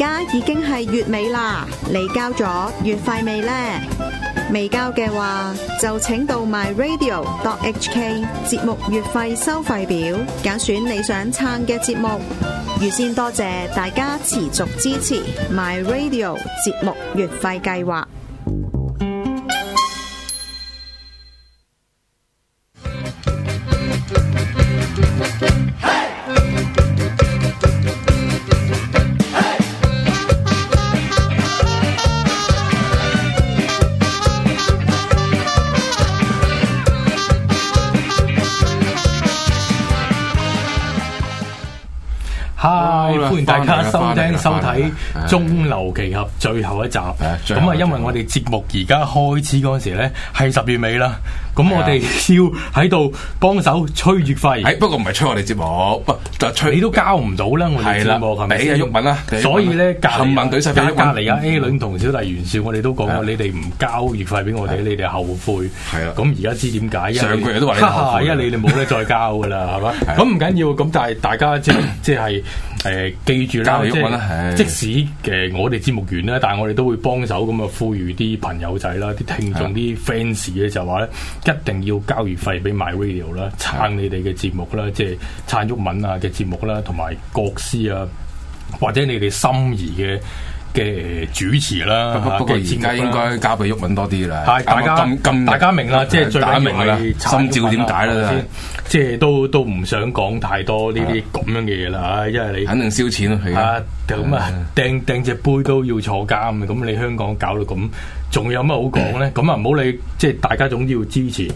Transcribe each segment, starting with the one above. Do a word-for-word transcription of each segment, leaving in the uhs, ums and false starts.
家已經係月尾啦，你交咗月費未呢？未交嘅話，就請到 my radio dot h k 節目月費收費表，揀選你想撐嘅節目。預先多謝大家持續支持 my radio 節目月費計劃。 嗨，歡迎大家收聽收睇《中流奇俠》最後一集。咁啊，因為我哋節目而家開始嗰陣時咧，係十月尾啦。咁我哋要喺度幫手催月費。 誒，不過唔係催我哋節目，不就催你都交唔到啦。我哋節目係咪俾阿毓民啦？ 所以咧，隔冚唪唥懟晒俾毓民。 隔離阿 A 倫同小弟袁紹，我哋都講過，你哋唔交月費俾我哋，你哋後悔。係啊。咁而家知點解？ 上個月都話你後悔， 因為你哋冇得再交噶啦，係嘛？咁唔緊要，咁但係大家即即係。誒、呃、記住啦，即即使嘅、呃、我哋節目完啦，但係我哋都會幫手咁啊，呼籲啲朋友仔啦、啲聽眾、啲 fans 咧，就話咧一定要交月費俾 My Radio 啦，撐你哋嘅節目啦，即係撐毓民啊嘅節目啦，同埋國師啊，或者你哋心儀嘅嘅主持啦。 不過而家應該交俾毓民多啲啦。 係大家咁咁大家明啦，即係最緊要係心照點解啦？ 即係都都唔想講太多呢啲咁樣嘅嘢啦，因為你肯定燒錢咯，係啊， 咁啊掟掟隻杯都要坐監嘅，咁你香港搞到咁，仲有乜好講咧？咁啊唔好理，即係大家總之要支持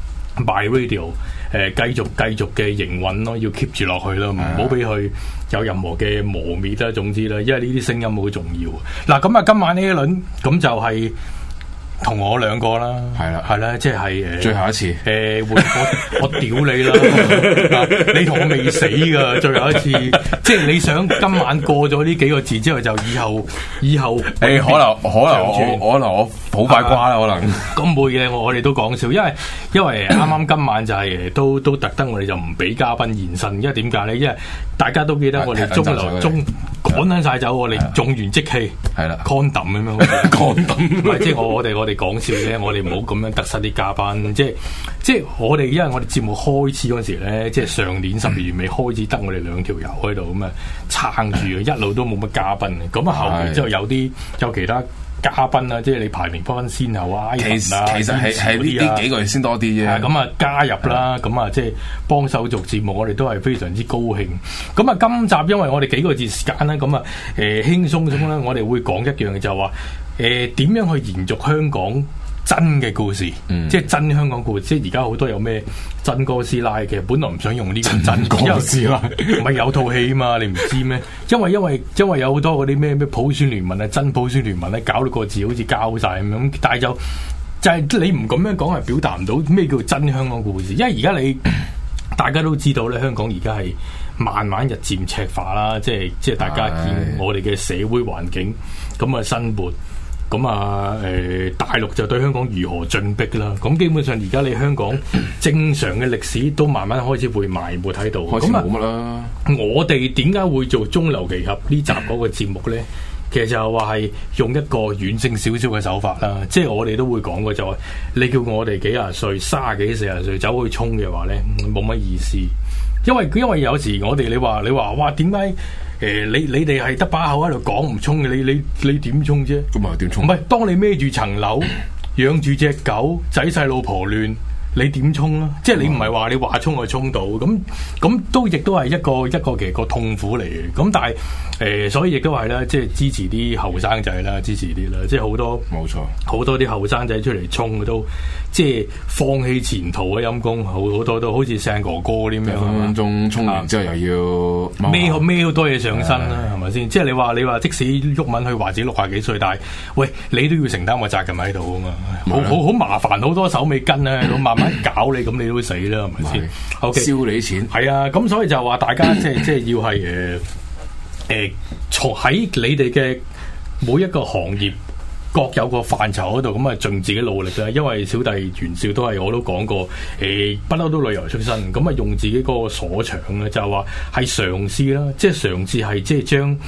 My Radio， 誒繼續繼續嘅營運咯，要 keep 住落去咯，唔好俾佢有任何嘅磨滅啦。總之啦，因為呢啲聲音好重要。嗱，咁啊今晚呢一輪咁就係、是。同我兩個啦，係啦，係啦，即係誒， 最後一次， 誒，我我屌你啦，你同我未死噶，最後一次，即係你想今晚過咗呢幾個字之後，就以後以後，誒， 可能可能我可能我好快瓜啦，可能咁冇嘢，我我哋都講笑，因為因為啱啱今晚就係都都特登，我哋就唔俾嘉賓現身，因為點解咧？因為大家都記得我哋中流中趕緊晒走，我哋中完即棄，係啦 condom 咁樣 condom， 唔係即係我我哋我哋。講笑啫，我哋唔好咁樣得失啲嘉賓，即係即係我哋，因為我哋節目開始嗰時咧，即係上年十二月尾開始得我哋兩條友喺度咁啊撐住，一路都冇乜嘉賓嘅。咁啊後期之後有啲有其他嘉賓啊，即係你排名不分先後啊，其實啊其實係係呢呢幾個月先多啲啫。 咁啊加入啦，咁啊即係幫手做節目，我哋都係非常之高興。咁啊今集因為我哋幾個字時間咧，咁啊誒輕鬆鬆咧，我哋會講一樣嘅就係話。誒點、呃、樣去延續香港真嘅故事？嗯、即係真香港故事。即係而家好多有咩真哥斯拉嘅，本來唔想用呢個真哥斯拉，唔係有套戲嘛？你唔知咩？因為因為因為有好多嗰啲咩咩普選聯盟啊、真普選聯盟咧，搞到個字好似交晒咁樣。但係就就係、是、你唔咁樣講，係表達唔到咩叫真香港故事。因為而家你大家都知道咧，香港而家係慢慢日漸赤化啦。即係即係大家見我哋嘅社會環境咁啊生活。咁啊，誒、呃、大陸就對香港如何進逼啦？咁基本上而家你香港正常嘅歷史都慢慢開始會埋沒喺度。 開始冇乜啦。 我哋點解會做中流奇俠呢集嗰個節目咧？其實就係話係用一個軟性少少嘅手法啦。即係我哋都會講過就係、是，你叫我哋幾廿歲、卅幾、四十歲走去衝嘅話咧，冇乜意思。因為因為有時我哋你話你話哇點解誒你你哋係得把口喺度講唔衝嘅，你你你點衝啫？ 咁啊點衝？ 唔係當你孭住層樓養住隻狗仔細老婆亂，你點衝啊？即係你唔係話你話衝就衝到咁咁都亦都係一個一個其實個痛苦嚟嘅。咁但係誒、呃、所以亦都係啦，即係支持啲後生仔啦，支持啲啦，即係好多冇錯，好多啲後生仔出嚟衝嘅都。即係放棄前途嘅陰公，好好多都好似聖哥哥啲咁樣， 分分鐘衝完之後又要孭好孭好多嘢上身啦，係咪先？即係你話你話，即使毓民去話自己六廿幾歲，但係喂，你都要承擔個責任喺度啊嘛，好好好麻煩，好多手尾跟咧，咁慢慢搞你，咁你都會死啦，係咪先？OK，燒你啲錢係啊，咁所以就話大家即係即係要係誒誒，從喺你哋嘅每一個行業。各有個範疇嗰度，咁啊盡自己努力啦。因為小弟袁紹都係我都講過，誒不嬲都旅遊出身，咁啊用自己嗰個所長咧，就係話係嘗試啦，即係嘗試係即係將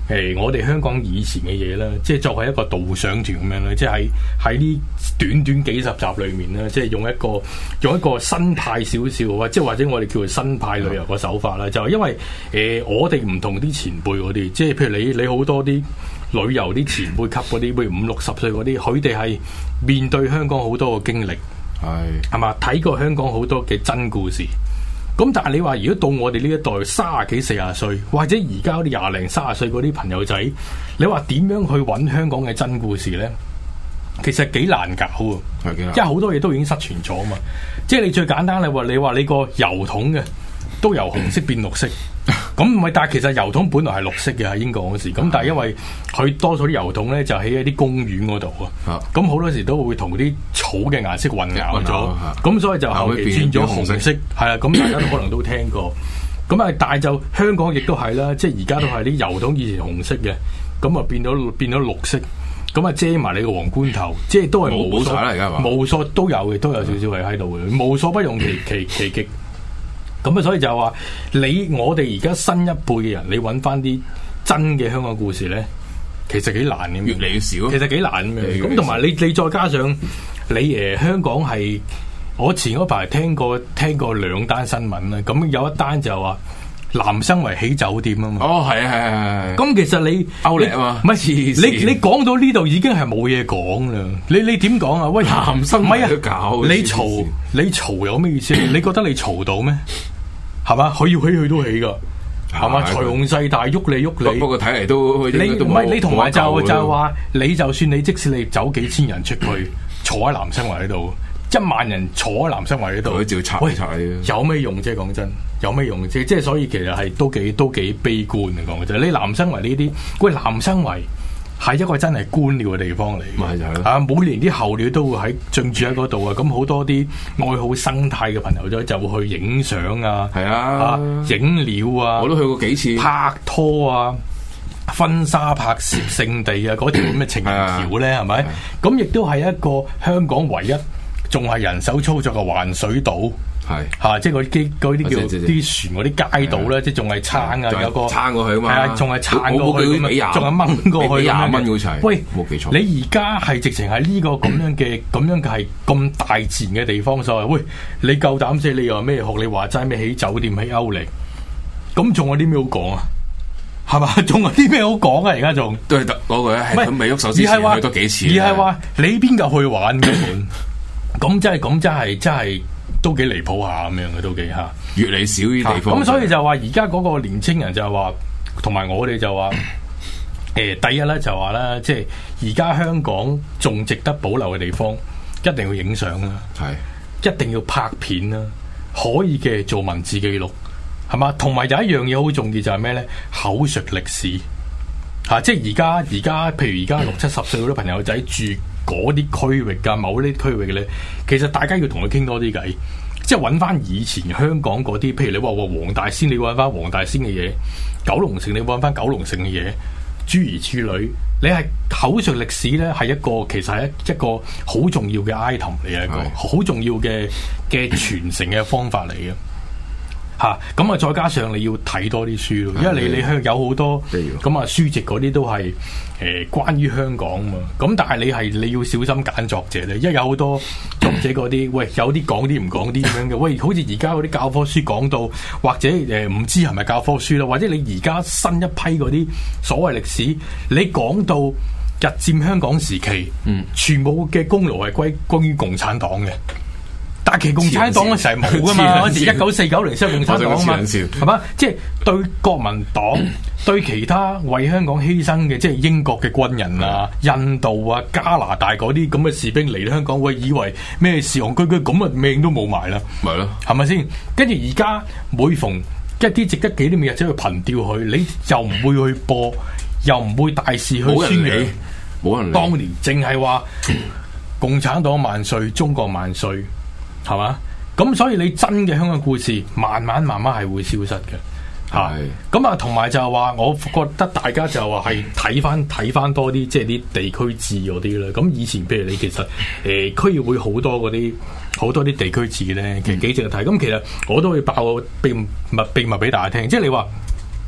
誒、呃、我哋香港以前嘅嘢啦，即係作為一個導賞團咁樣咧，即係喺喺呢短短幾十集裏面咧，即係用一個用一個新派少少啊，即係或者我哋叫做新派旅遊嘅手法啦，就係因為誒、呃、我哋唔同啲前輩嗰啲，即係譬如你你好多啲旅遊啲前輩級嗰啲，譬如五六十歲嗰啲，佢哋係面對香港好多嘅經歷，係係嘛，睇過香港好多嘅真故事。咁但係你話，如果到我哋呢一代卅幾四十歲，或者而家啲廿零三十歲嗰啲朋友仔，你話點樣去揾香港嘅真故事咧？其實幾難搞啊！因為好多嘢都已經失傳咗啊嘛。即係你最簡單，你話你話你個油桶嘅都由紅色變綠色，咁唔係，但係其實油桶本來係綠色嘅喺英國嗰時，咁但係因為佢多數啲油桶咧就喺一啲公園嗰度啊，咁好多時都會同啲草嘅顏色混淆咗，咁所以就後期轉咗紅色，係啦，咁大家都可能都聽過，咁啊，但係就香港亦都係啦，即係而家都係啲油桶以前紅色嘅，咁啊變咗變咗綠色，咁啊遮埋你個皇冠頭，即係都係無所無所都有嘅，都有少少係喺度嘅，無所不用其其其極。咁啊，所以就話你我哋而家新一輩嘅人，你揾翻啲真嘅香港故事咧，其實幾難嘅，越嚟越少。其實幾難嘅。咁同埋你你再加上你誒、呃、香港係，我前嗰排聽過聽過兩單新聞啦。咁有一單就話南生圍起酒店啊嘛。哦，係啊，係啊，係。咁其實你歐力啊嘛，唔係你你講到呢度已經係冇嘢講啦。你你點講啊？喂，南生圍都搞，你嘈你嘈有咩意思？你覺得你嘈到咩？係嘛？佢要起佢都起噶，係嘛？財雄勢大，喐你喐你。不過睇嚟都你唔係你同埋就就係話，你就算你即使你走幾千人出去，坐喺南生圍喺度，一萬人坐喺南生圍喺度，佢照查查有咩用啫？講真，有咩用啫？即係所以其實係都幾都幾悲觀嘅講真。你南生圍呢啲，喂南生圍。係一個真係官僚嘅地方嚟，咪就係咯。啊，每年啲候鳥都會喺進駐喺嗰度啊，咁好多啲愛好生態嘅朋友仔就會去影相啊，係啊，影鳥啊，我都去過幾次，拍拖啊，婚紗拍攝聖地啊，嗰條咁嘅情橋咧，係咪？咁亦都係一個香港唯一仲係人手操作嘅環水島。係嚇、啊，即係嗰啲嗰啲叫啲船嗰啲街道咧，即係仲係撐啊，有個撐過去啊嘛，係啊，仲係撐過去，仲係掹過去廿蚊嗰齊。喂，冇記錯，你而家係直情喺呢個咁樣嘅咁樣嘅係咁大自然嘅地方，所謂喂，你夠膽死，你又咩學你話齋咩起酒店起歐力，咁仲有啲咩好講啊？係嘛？仲有啲咩好講啊？而家仲都係得嗰個咧，係咁未喐手之前去多幾次，而係話你邊夠去玩嘅？咁真係咁真係真係。都幾離譜下咁樣嘅，都幾嚇，越嚟少呢啲地方。咁、啊、所以就話而家嗰個年青人就係話，同埋我哋就話，誒、呃、第一咧就話咧，即係而家香港仲值得保留嘅地方，一定要影相啦，係一定要拍片啦，可以嘅做文字記錄，係嘛？同埋有一樣嘢好重要就係咩咧？口述歷史嚇、啊，即係而家而家，譬如而家六七十歲嗰啲朋友仔住嗰啲區域㗎，某啲區域咧，其實大家要同佢傾多啲偈，即係揾翻以前香港嗰啲，譬如你話話黃大仙，你揾翻黃大仙嘅嘢；九龍城，你揾翻九龍城嘅嘢，諸如此類。你係口述歷史咧，係一個其實係一一個好重要嘅 item 嚟嘅，一個好重要嘅嘅傳承嘅方法嚟嘅。嚇，咁啊，再加上你要睇多啲書咯，因為你你香有好多咁啊書籍嗰啲都係誒、呃、關於香港嘛，咁但係你係你要小心揀作者咧，因為有好多作者嗰啲，喂有啲講啲唔講啲咁樣嘅，喂好似而家嗰啲教科書講到，或者誒唔、呃、知係咪教科書啦，或者你而家新一批嗰啲所謂歷史，你講到日佔香港時期，嗯，全部嘅功勞係歸歸於共產黨嘅。但其共產黨嗰時係冇噶嘛，嗰時一九四九年先係共產黨啊嘛，係嘛？即係對國民黨、對其他為香港犧牲嘅，即係英國嘅軍人啊、印度啊、加拿大嗰啲咁嘅士兵嚟香港，喂，以為咩事戇居居咁啊，命都冇埋啦，係咯，係咪先？跟住而家每逢一啲值得紀念嘅日子去憑吊佢，你又唔會去播，又唔會大肆去宣揚，冇人理。當年淨係話共產黨萬歲，中國萬歲。係嘛？咁所以你真嘅香港故事，慢慢慢慢係會消失嘅，吓。咁啊，同埋就係話，我覺得大家就話係睇翻睇翻多啲，即係啲地區志嗰啲啦。咁以前譬如你其實誒、呃、區議會好多嗰啲好多啲地區志咧，其實幾值得睇。咁其實我都會爆個秘密秘密俾大家聽，即係你話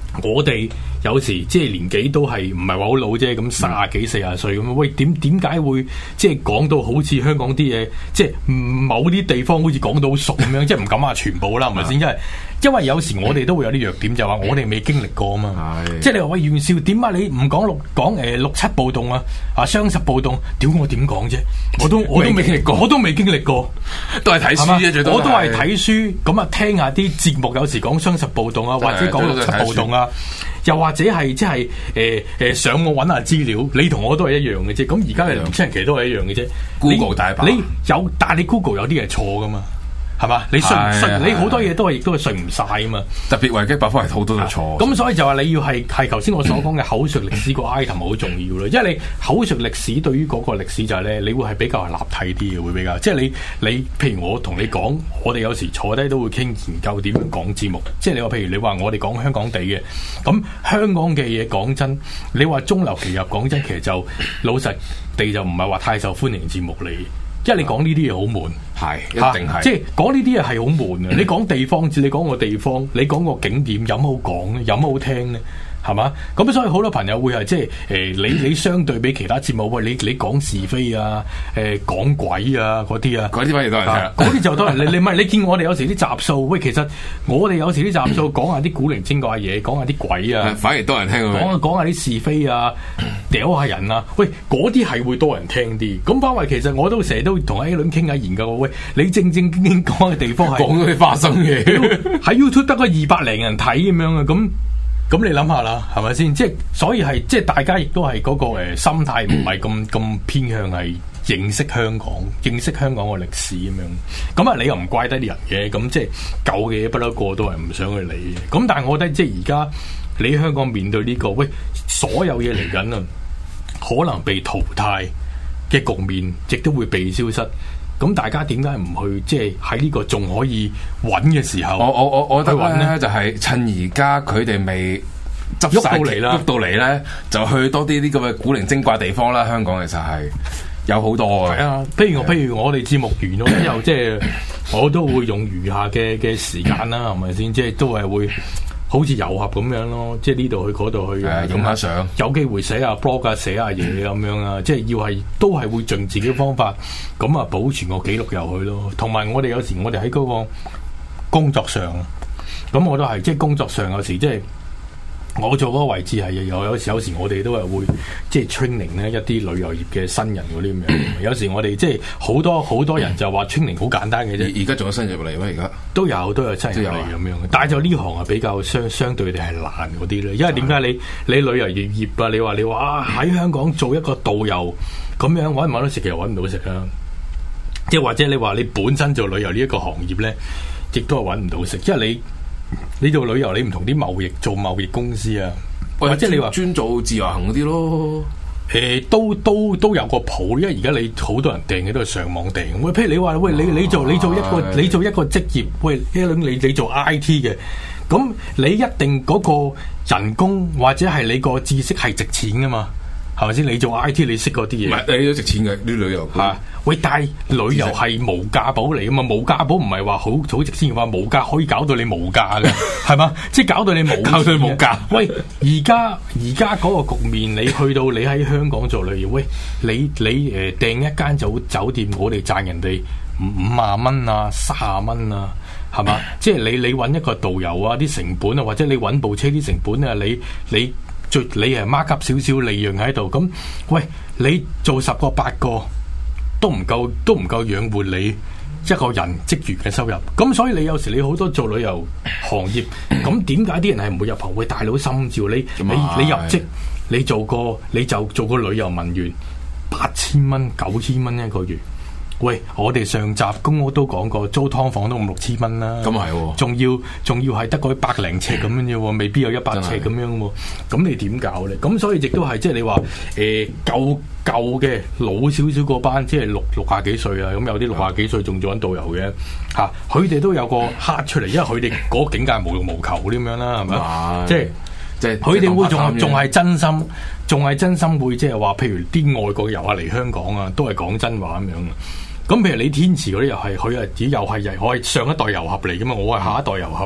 我哋有時即係年紀都係唔係話好老啫，咁卅幾四十歲咁，喂點點解會即係講到好似香港啲嘢，即係某啲地方好似講到好熟咁樣，即係唔敢話全部啦，係咪先？因為因為有時我哋都會有啲弱點，就話我哋未經歷過啊嘛。即係你話喂袁紹點解你唔講六講誒六七暴動啊啊雙十暴動？屌我點講啫？我都我都未經歷過，我都未經歷過， 都係睇書啫，最多我都係睇書咁啊，聽下啲節目，有時講雙十暴動啊，或者講六七暴動啊。又或者係即係誒誒上網揾下資料，你同我都係一樣嘅啫。咁而家嘅年輕人其實都係一樣嘅啫。 Google 大把， 你有，但係你 Google 有啲嘢錯噶嘛，係嘛？你信唔信？你好多嘢都係亦都係信唔晒啊嘛。 特別維基百科係好多都錯。 咁所以就話你要係係頭先我所講嘅口述歷史個 item 好重要咯，因為你口述歷史對於嗰個歷史就係咧，你會係比較立體啲嘅，會比較即係你你譬如我同你講，我哋有時坐低都會傾研究點樣講節目，即係你話譬如你話我哋講香港地嘅，咁香港嘅嘢講真，你話中流其入講真，其實就老實地就唔係話太受歡迎節目嚟。因為你講呢啲嘢好悶， 係一定係， 即係講呢啲嘢係好悶啊！你講地方志，你講個地方，你講個景點，有乜好講咧？有乜好聽咧？係嘛？咁所以好多朋友會係即係誒、呃，你你相對比其他節目，喂，你你講是非啊，誒、呃、講鬼啊嗰啲啊， 嗰啲反而多人聽， 嗰啲就多人。你你唔係你見我哋有時啲集數，喂，其實我哋有時啲集數講下啲古靈精怪嘢，講下啲鬼啊， 反而多人聽。 講下講下啲是非啊，屌下人啊，喂，嗰啲係會多人聽啲。咁反為其實我都成日都同 A 倫傾下研究，喂，你正正經經講嘅地方係講嗰啲花生嘢， 喺 YouTube 得個二百零人睇咁樣啊，咁。咁你諗下啦，係咪先？即係所以係，即係大家亦都係嗰個誒心態唔係咁咁偏向係認識香港，認識香港個歷史咁樣。咁啊，你又唔怪得啲人嘅，咁即係舊嘅嘢不嬲個都係唔想去理嘅。咁但係我覺得即係而家你香港面對呢個喂，所有嘢嚟緊啊，可能被淘汰嘅局面，亦都會被消失。咁大家點解唔去即係喺呢個仲可以揾嘅時候？ 我我我我覺得咧就係趁而家佢哋未執晒喐到嚟啦， 喐到嚟咧就去多啲啲咁嘅古靈精怪地方啦。香港其實係有好多嘅。 係啊，譬如我譬如我哋節目完咗之後，即係我都會用餘下嘅嘅時間啦，係咪先？即係都係會。好似遊俠咁樣咯，即係呢度去嗰度去， 影下相，有機會寫下 blog 啊，寫下嘢咁樣啊，即係要係都係會盡自己嘅方法，咁啊保存個記錄入去咯。同埋我哋有時我哋喺嗰個工作上，咁我都係即係工作上有時即係。我做嗰個位置係有有時有時我哋都係會即係 training 咧一啲旅遊業嘅新人嗰啲咁樣。有時我哋即係好多好多人就話 training 好簡單嘅啫。 而家仲有新人入嚟咩？而家都有都有新人入嚟咁樣嘅。但係就呢行係比較相相對地係難嗰啲咧，因為點解你你旅遊業業啊？你話你話啊喺香港做一個導遊咁樣揾唔揾到食？其實揾唔到食啊！即係或者你話你本身做旅遊呢一個行業咧，亦都係揾唔到食，因為你。你做旅遊，你唔同啲貿易做貿易公司啊，或者你話專做自由行嗰啲咯， 誒、呃，都都都有個譜，因為而家你好多人訂嘅都係上網訂。喂，譬如你話喂，你你做你做一個你做一個職業，喂，你你你做 I T 嘅，咁你一定嗰個人工或者係你個知識係值錢噶嘛？係咪先？你做 I T 你識嗰啲嘢， 唔係你都值錢嘅啲旅遊嚇。喂，但係旅遊係無價寶嚟噶嘛？無價寶唔係話好好值錢嘅話，無價可以搞到你無價嘅，係嘛？即係搞到你無搞到你無價。 喂，而家而家嗰個局面，你去到你喺香港做旅遊，喂，你你誒訂、呃、一間酒酒店，我哋賺人哋五五萬蚊啊，三十蚊啊，係嘛？即係你你揾一個導遊啊，啲成本啊，或者你揾部車啲成本啊，你你。最你係 mark up 少少利潤喺度，咁喂，你做十個八個都唔夠，都唔夠養活你一個人職員嘅收入。咁所以你有時你好多做旅遊行業，咁點解啲人係唔會入行？喂，大佬心照你你你入職，你做個你就做個旅遊文員，八千蚊九千蚊一個月。喂，我哋上集咁我都講過，租劏房都五六千蚊啦。 咁係喎， 仲要仲要係得嗰百零尺咁樣啫喎，未必有一百尺咁樣喎。咁你點搞咧？咁所以亦都係即係你話誒舊舊嘅老少少嗰班，即係六六廿幾歲啊，咁有啲六廿幾歲仲做緊導遊嘅嚇，佢哋都有個黑出嚟，因為佢哋嗰個境界無欲無求咁樣啦，係咪？即係即係佢哋會仲仲係真心，仲係真心會即係話，譬如啲外國遊客嚟香港啊，都係講真話咁樣。咁譬如你天池嗰啲又係，佢係只又係我係上一代遊俠嚟噶嘛，我係下一代遊俠，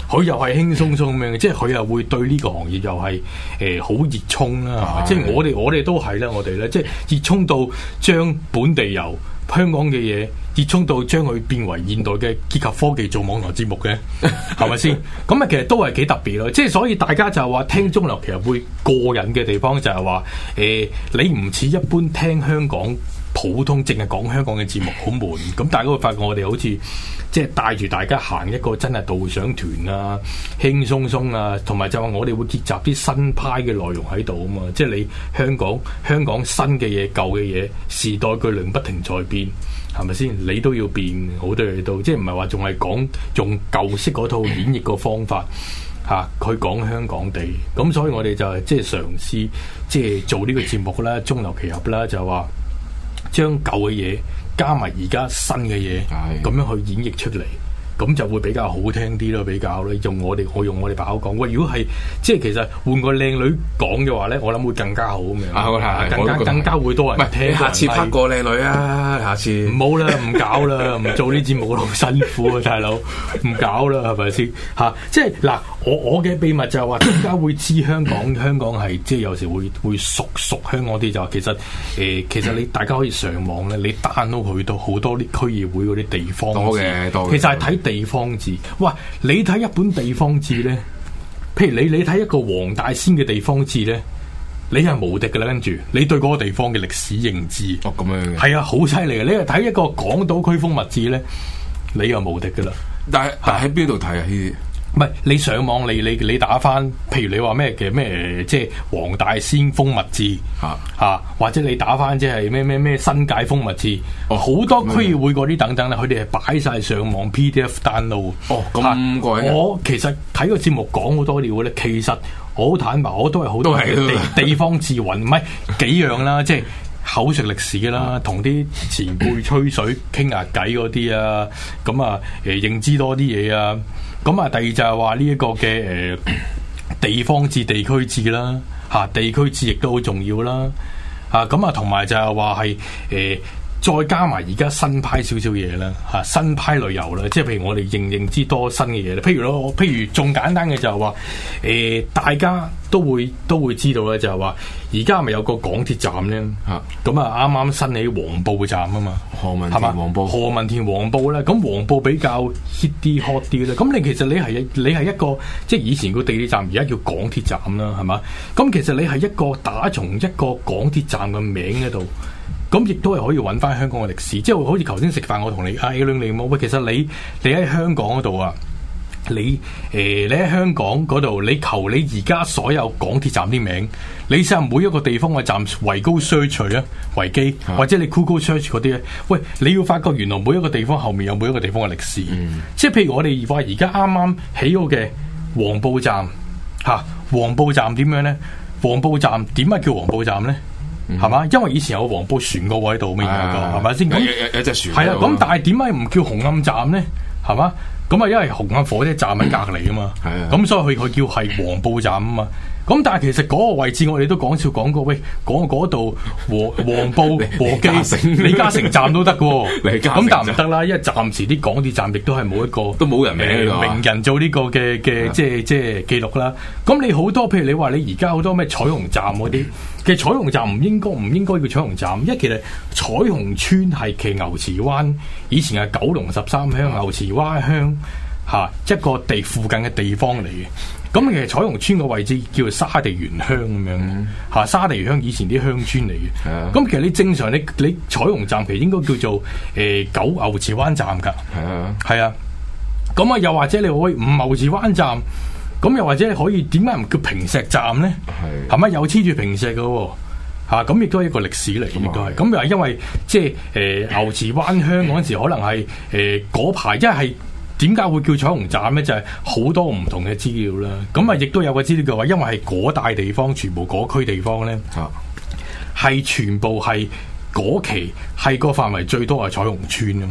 佢又係輕鬆鬆咁樣，即係佢又會對呢個行業又係誒好熱衷啦，即係我哋我哋都係啦，我哋咧即係熱衷到將本地遊香港嘅嘢熱衷到將佢變為現代嘅結合科技做網絡節目嘅，係咪先？咁啊，其實都係幾特別咯。即係所以大家就係話聽中流其實會過癮嘅地方就係話誒，你唔似一般聽香港普通淨係講香港嘅節目好悶，咁大家會發覺我哋好似即係帶住大家行一個真係導賞團啊，輕鬆鬆啊，同埋就話我哋會結集啲新派嘅內容喺度啊嘛。即係你香港香港新嘅嘢、舊嘅嘢，時代巨輪不停在變。係咪先？你都要變好多嘢都，即係唔係話仲係講用舊式嗰套演繹個方法嚇，佢、啊、講香港地。咁所以我哋就係即係嘗試即係做呢個節目啦，中流其合啦，就話將舊嘅嘢加埋而家新嘅嘢，咁樣去演繹出嚟。咁就會比較好聽啲咯，比較咧用我哋我用我哋把口講。喂，如果係即係其實換個靚女講嘅話咧，我諗會更加好咁樣。啊，更加更加會多人聽。 下次拍個靚女啊！下次唔好啦，唔搞啦，唔做呢節目好辛苦啊，大佬，唔搞啦，係咪先？嚇、啊，即係嗱，我我嘅秘密就係話點解會知香港香港係即係有時會會熟熟香港啲就話其實誒、呃、其實你大家可以上網咧，你 download 去到好多啲區議會嗰啲地方多嘅多嘅， 其實係睇地方志。哇！你睇一本地方志咧，譬如你你睇一個黃大仙嘅地方志咧，你係無敵噶啦。跟住你對嗰個地方嘅歷史認知， 哦咁樣嘅， 係啊，好犀利嘅。你係睇一個港島區風物志咧，你又無敵噶啦。 但係但係喺邊度睇啊？呢啲唔係你上網，你你你打翻，譬如你話咩嘅咩，即係黃大仙風物志嚇嚇，或者你打翻即係咩咩咩新界風物志，好、哦、多區議會嗰啲等等咧，佢哋係擺晒上網 P D F download。哦，咁貴。我其實睇個節目講好多料咧，其實我好坦白，我都係好多地地方志雲，唔係幾樣啦，即係口述歷史啦，同啲前輩吹水傾下偈嗰啲啊，咁啊誒認知多啲嘢啊。咁啊，第二就係話呢一個嘅誒、呃、地方志、地區志啦，嚇、啊、地區志亦都好重要啦，嚇咁啊，同埋就係話係誒再加埋而家新派少少嘢啦，嚇、啊、新派旅遊啦，即係譬如我哋認認知多新嘅嘢咧，譬如咯，譬如仲簡單嘅就係話誒大家都會都會知道咧，就係話而家咪有個港鐵站咧，嚇咁啊啱啱新起黃埔站啊嘛， 何文田黃埔， 何文田黃埔咧，咁黃埔比較 hit 啲 hot 啲咧，咁你其實你係你係一個即係以前個地鐵站，而家叫港鐵站啦，係嘛？咁其實你係一個打從一個港鐵站嘅名喺度。咁亦都係可以揾翻香港嘅歷史，即係好似頭先食飯，我同你啊，你你冇喂，其實你你喺香港嗰度啊，你誒、呃、你喺香港嗰度，你求你而家所有港鐵站啲名，你試下每一個地方嘅站維高 search 啊，維基或者你 Google search 嗰啲咧，喂，你要發覺原來每一個地方後面有每一個地方嘅歷史，嗯、即係譬如我哋話而家啱啱起好嘅黃埔站嚇、啊，黃埔站點樣咧？黃埔站點解叫黃埔站咧？係嘛？因為以前有個黃埔船個位喺度，咩嘢個係咪先？咁有隻船係啊。咁但係點解唔叫紅磡站咧？係嘛？咁啊，因為紅磡火車站喺隔離啊嘛。係啊。咁所以佢佢叫係黃埔站啊嘛。咁但係其實嗰個位置我哋都講笑講過，喂，講嗰度黃黃埔和記李嘉誠站都得嘅，咁但係唔得啦，因為暫時啲港鐵站亦都係冇一個都冇人名、呃、 名人做呢個嘅嘅即係即係記錄啦。咁你好多譬如你話你而家好多咩彩虹站嗰啲，其實彩虹站唔應該唔應該叫彩虹站，因為其實彩虹村係其牛池灣以前係九龍十三鄉牛池灣鄉嚇一個地附近嘅地方嚟嘅。咁其實彩虹村個位置叫做沙地源鄉咁樣，嚇、嗯、沙地源鄉以前啲鄉村嚟嘅。咁、嗯、其實你正常你你彩虹站其實應該叫做誒、呃、九牛池灣站㗎。係啊，係啊。咁啊，又或者你可以五牛池灣站，咁又或者你可以點解唔叫坪石站咧？係係咪有黐住坪石嘅喎？嚇咁亦都係一個歷史嚟，亦都係。咁又係因為即係誒、呃、牛池灣鄉嗰陣時，可能係誒嗰排一係。點解會叫彩虹站咧？就係、是、好多唔同嘅資料啦。咁啊，亦都有個資料嘅話，因為係嗰大地方，全部嗰區地方咧，係、啊、全部係嗰期係個範圍最多係彩虹村啊嘛。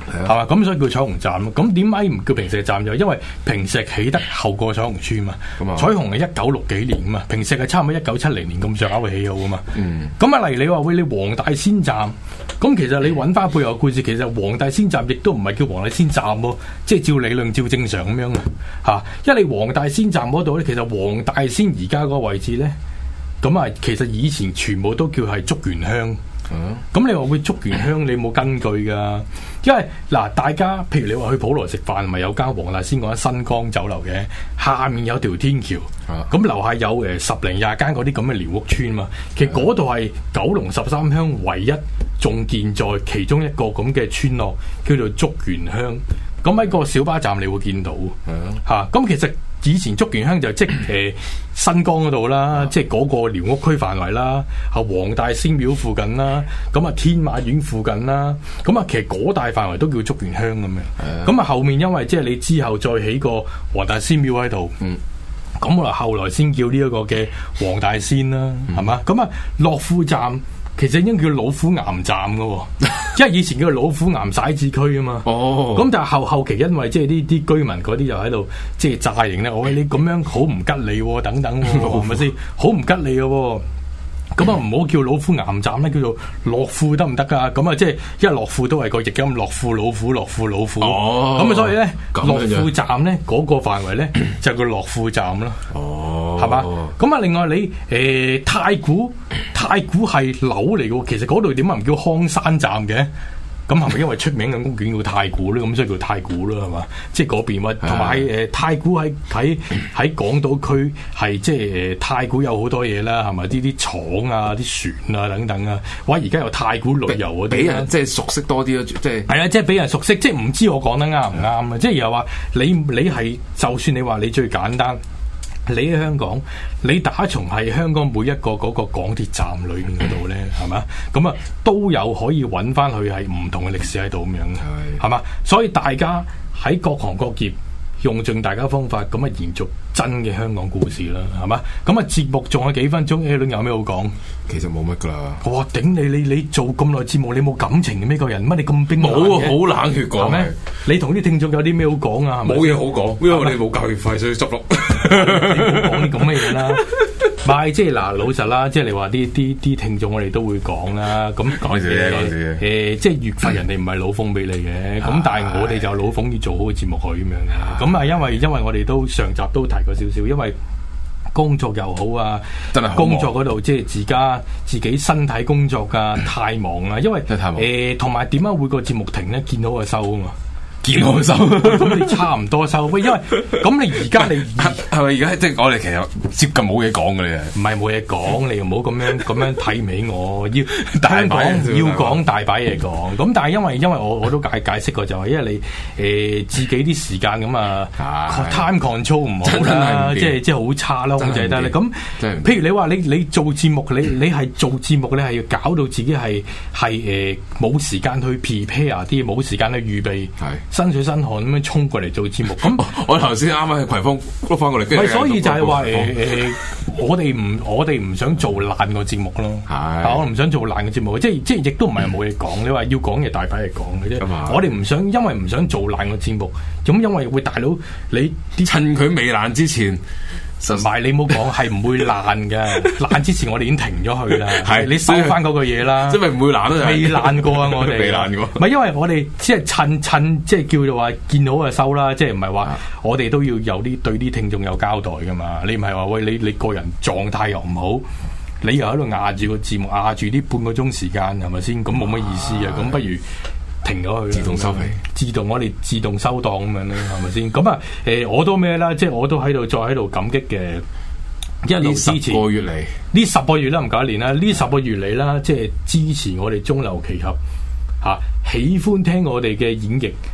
係嘛？咁所以叫彩虹站咯。咁點解唔叫平石站？就因為平石起得後過彩虹村嘛。 嗯、 彩虹係一九六幾年嘛，平石係差唔多一九七零年咁上下會起好啊嘛。 嗯。 咁啊，例如你話喂，你黃大仙站，咁其實你揾翻背後故事，其實黃大仙站亦都唔係叫黃大仙站喎，即係照理論照正常咁樣啊。嚇，因為你黃大仙站嗰度咧，其實黃大仙而家嗰個位置咧，咁啊，其實以前全部都叫係竹園鄉。咁、嗯、你話會竹園鄉，你冇根據噶？因為嗱，大家譬如你話去普羅食飯，咪有間黃大仙嗰間新光酒樓嘅，下面有條天橋，咁樓、啊、下有誒十零廿間嗰啲咁嘅寮屋村嘛。其實嗰度係九龍十三鄉唯一仲建在其中一個咁嘅村落，叫做竹園鄉。咁喺個小巴站你會見到，吓咁、嗯啊、其實。以前竹園鄉就即係、呃、新光嗰度啦，即係嗰個寮屋區範圍啦，係黃大仙廟附近啦，咁啊天馬苑附近啦，咁啊其實嗰大範圍都叫竹園鄉咁樣。咁啊後面因為即係你之後再起個黃大仙廟喺度，咁我、嗯、後來先叫呢一個嘅黃大仙啦，係嘛、嗯？咁啊樂富站。其實應該叫老虎岩站噶、哦，因為以前叫老虎岩徙置區啊嘛。哦，咁但係後後期因為即係呢啲居民嗰啲就喺度即係詐營咧，我話你咁樣好唔吉利、哦、等等、哦，係咪先？好唔吉利嘅、哦。咁啊，唔好叫老虎岩站咧，叫做樂富得唔得噶？咁啊，即係因為樂富都係個譯音，樂富老虎，樂富老虎。哦，咁啊，所以咧，樂富站咧嗰個範圍咧就叫樂富站啦。哦，係嘛？咁啊，另外你誒太古，太古係樓嚟嘅，其實嗰度點解唔叫康山站嘅？咁係咪因為出名嘅屋苑叫太古咧？咁所以叫太古啦，係嘛？即係嗰邊話，同埋誒太古喺喺喺港島區係即係誒太古有好多嘢啦，係咪？啲啲廠啊、啲船啊等等啊，或者而家有太古旅遊嗰啲，俾人即係熟悉多啲咯，即係係啊，即係俾人熟悉，即係唔知我講得啱唔啱啊？即係又話你你係就算你話你最簡單。你喺香港，你打從係香港每一個嗰個港鐵站裏面嗰度咧，係嘛？咁啊都有可以揾翻佢係唔同嘅歷史喺度咁樣，係嘛？所以大家喺各行各業用盡大家方法，咁啊延續真嘅香港故事啦，係嘛？咁啊節目仲有幾分鐘 ，Alan 有咩好講？ 其實冇乜噶啦。 哇！頂你你你做咁耐節目，你冇感情嘅咩個人？乜你咁冰冷嘅？ 冇啊，好冷血講咩？ 你同啲聽眾有啲咩好講啊？ 冇嘢好講，因為我哋冇教育費，所以執笠。 你唔好講啲咁嘅嘢啦。唔係，即係嗱，老實啦，即係你話啲啲啲聽眾，我哋都會講啦。咁講笑啫，講笑啫。 誒，即係月費人哋唔係老奉俾你嘅，咁但係我哋就老奉要做好個節目去咁樣嘅。咁啊，因為因為我哋都上集都提過少少，因為工作又好啊， 真係工作嗰度即係自家自己身體工作啊，太忙啦。因為誒，同埋點解會個節目停咧？見到個收啊嘛。見我收，咁你差唔多收，喂，因為咁你而家你係咪而家即係我哋其實接近冇嘢講嘅咧？ 唔係冇嘢講，你又唔好咁樣咁樣睇唔起我，要香港要講大把嘢講。咁但係因為因為我我都解解釋過就係，因為你誒自己啲時間咁啊 time control 唔好啦，即係即係好差啦，控制得咧。咁譬如你話你你做節目，你你係做節目，你係要搞到自己係係誒冇時間去 prepare 啲，冇時間去預備。身水身汗咁樣衝過嚟做節目，咁我頭先啱啱去葵芳碌翻過嚟， 係所以就係話誒誒，我哋唔我哋唔想做爛個節目咯，係，我唔想做爛個節目，即係即係亦都唔係冇嘢講，你話要講嘢大把嘢講嘅啫，我哋唔想，因為唔想做爛個節目，咁因為會大佬你趁佢未爛之前。 唔係你冇講係唔會爛嘅，爛之前我哋已經停咗佢啦。係你收翻嗰個嘢啦， 即係唔會爛咯， 未爛過啊！我哋未爛過。 唔係因為我哋即係趁趁即係叫做話見到就收啦，即係唔係話我哋都要有啲對啲聽眾有交代噶嘛？你唔係話喂你你個人狀態又唔好，你又喺度壓住個節目壓住啲半個鐘時間係咪先？咁冇乜意思啊！咁不如。停咗佢， 自動收皮， 自動我哋自動收檔咁樣咧，係咪先？咁啊，誒，我都咩啦？即係我都喺度再喺度感激嘅，一路支持。 個月嚟， 呢十個月啦，唔夠一年啦。呢十個月嚟啦，即係支持我哋中流奇合吓、啊，喜歡聽我哋嘅演繹，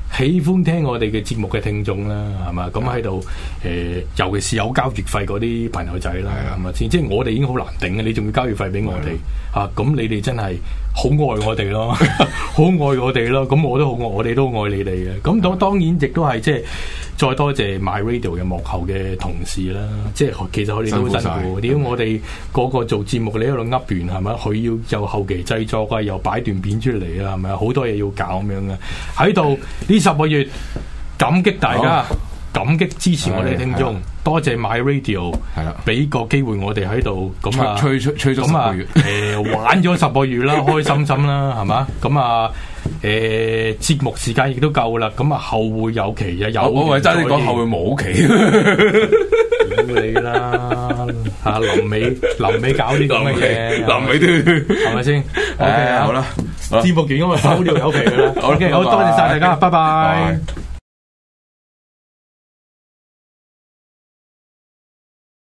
喜歡聽我哋嘅節目嘅聽眾啦，係嘛？咁喺度誒，尤其是有交月費嗰啲朋友仔啦，係咪先？即係我哋已經好難頂嘅，你仲要交月費俾我哋啊？咁你哋真係好愛我哋咯，好愛我哋咯。咁我都好愛，我哋都愛你哋嘅。咁當當然亦都係即係再多謝 My Radio 嘅幕後嘅同事啦。即係其實我哋都好辛苦。點解我哋個個做節目你喺度噏完係咪？佢要又後期製作啊，又擺段片出嚟啊，係咪？好多嘢要搞咁樣嘅。喺度呢十個月感激大家。感激支持我哋嘅聽眾，多謝 My Radio， 係啦，俾個機會我哋喺度咁啊，吹吹吹咗十個月，誒玩咗十個月啦，開心心啦，係嘛？咁啊，誒節目時間亦都夠啦，咁啊後會有期啊，有我為真你講後會冇期， 屌你啦！嚇臨尾臨尾搞啲咁嘅嘢， 臨尾都係咪先 ？OK 啊， 好啦， 節目完因為好了有期㗎啦，OK，好多謝晒大家，拜拜。